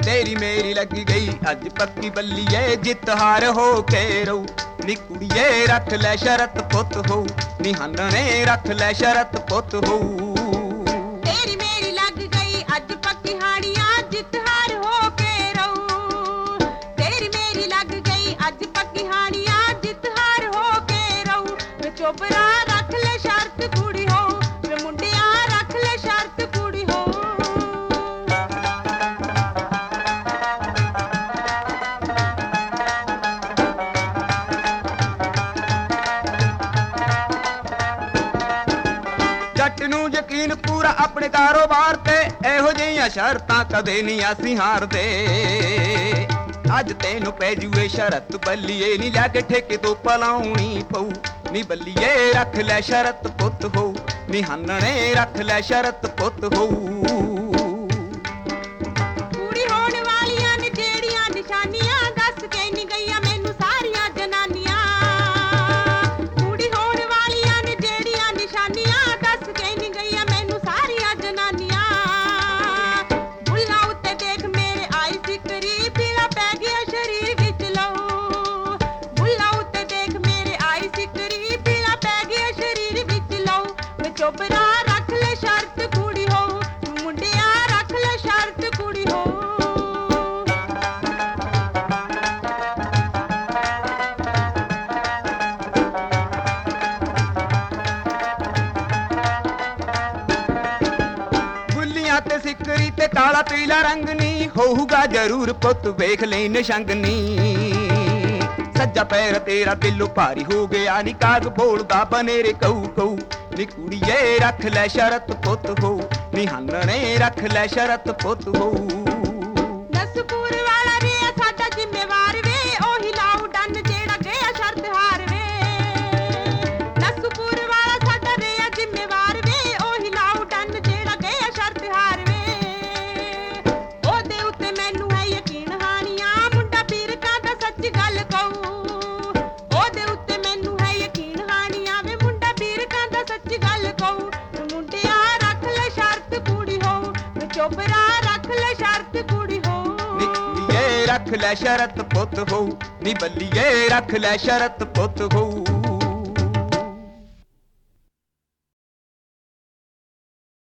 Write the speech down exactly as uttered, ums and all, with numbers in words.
तेरी मेरी लग गई अज पक्की बल्लीए जित हार हो के रहू नी कुड़िए रख लै शरत पुत हो नी हानने रख लै शरत पुत हो तेरी मेरी लग गई अज पक्की हाड़िया जित हार हो के रहू तेरी मेरी लग गई अज पक्की हाड़िया जित हार हो के रहू वे चोपरा रख ले शर्त कुड़ी हो वे मुंडिया रख ले शर्त कुड़ी हो जट नूं यकीन पूरा अपने कारोबार ते एहो जिहियां शर्तां कदे नहीं असीं हारदे अज तैनूं पै जूए शरत बल्लीए नी लैके ठेके तो पलाउणी पऊ नी बल्लीए रख लै शरत पुत हो नी हानणे रख लै शरत पुत हो कुड़ी होण वालियां ने जेड़ियां निशानियां दस के नी गईयां मैनू सारियां जनानियां कुड़ी होण वालियां ने जेड़ियां निशानियां दस के नी गईयां मैनू सारियां जनानियां बुल्ला उत्ते देख मेरे आई सिकरी पीला पै गया शरीर विच लहू बुल्ला उत्ते देख मेरे आई सिकरी पीला पै गया शरीर विच लहू वे चोपरा रख ले शर्त कुड़ी हो मुंडिया रख ले शर्त कुड़ी हो बुल्लियां ते सिकरी ते काला पीला रंग नी होऊगा जरूर पुत वेख ले निशंग नी सज्जा पैर तेरा दिलों भारी हो गया नी काग बोलदा बनेरे कहू कहू नी कुड़िए रख लै शरत पुत हो नी हानणे रख लै शरत पुत हो दसपुर वाला रे साडा जिम्मेवार वे ओही लाऊ डन जेड़ा गया शर्त हार वे दसपुर वाला साडा रे जिम्मेवार वे ओही लाऊ डन जेड़ा गया शर्त हार वे ओदे उत्ते मैनू है यकीन हानिया मुंडा पीर का दा सच गल कहू ओदे उत्ते मैनू है यकीन हानिया वे मुंडा पीर का दा सच गल कहू मुंडिया रख ले शर्त कुड़ी हो वे चोपरा रख ले शर्त कुड़ी हो नी कुड़िए रख लै शरत पुत हो नी बल्लीए रख लै शरत पुत हो